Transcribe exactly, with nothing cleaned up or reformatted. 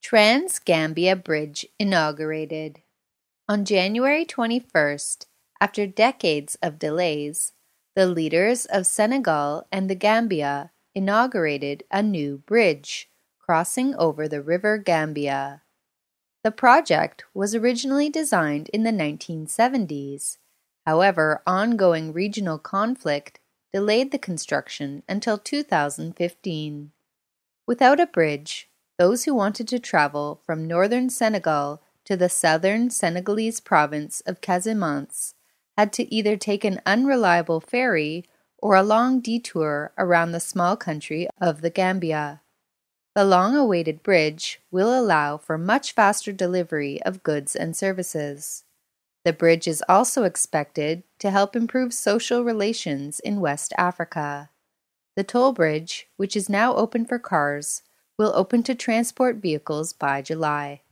Trans-Gambia Bridge inaugurated. On January twenty-first, after decades of delays, the leaders of Senegal and the Gambia inaugurated a new bridge crossing over the River Gambia. The project was originally designed in the nineteen seventies. However, ongoing regional conflict delayed the construction until two thousand fifteen. Without a bridge, those who wanted to travel from northern Senegal to the southern Senegalese province of Casamance had to either take an unreliable ferry or a long detour around the small country of the Gambia. The long-awaited bridge will allow for much faster delivery of goods and services. The bridge is also expected to help improve social relations in West Africa. The toll bridge, which is now open for cars, will open to transport vehicles by July.